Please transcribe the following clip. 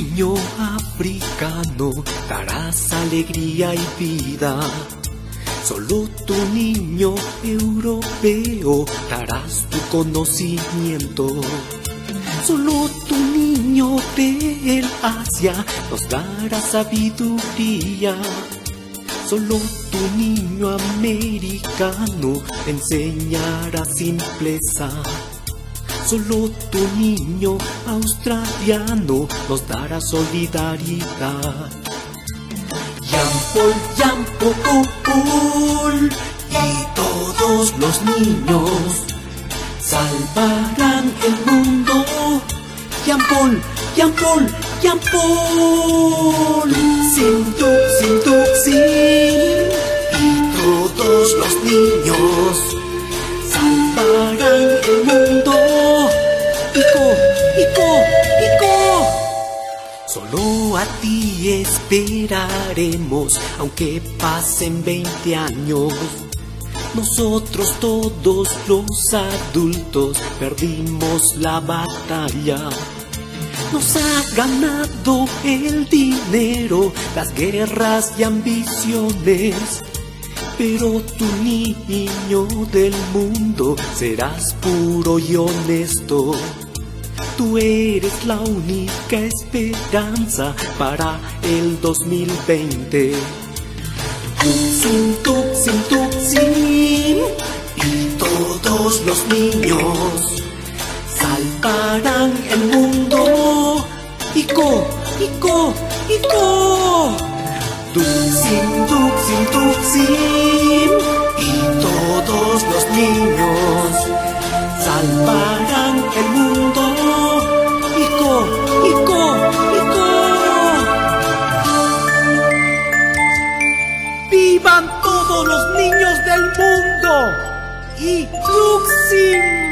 niño africano darás alegría y vida. Solo tu niño europeo darás tu conocimiento. Solo tu niño del Asia nos dará sabiduría. Solo tu niño americano enseñará simpleza. Solo tu niño australiano nos dará solidaridad. Yampo, y todos los niños salvarán el mundo. Yampol, sin y todos los niños salvarán el mundo. Ico, solo a ti esperaremos, aunque pasen 20 años. Nosotros todos los adultos perdimos la batalla. Nos ha ganado el dinero, las guerras y ambiciones. Pero tu niño del mundo serás puro y honesto. Tú eres la única esperanza para el 2020. Tuxin, y todos los niños salvarán el mundo. Ico, Tuxin, y todos los niños salvarán el mundo. Ico. ¡Vivan todos los niños del mundo! ¡Y Tuxin!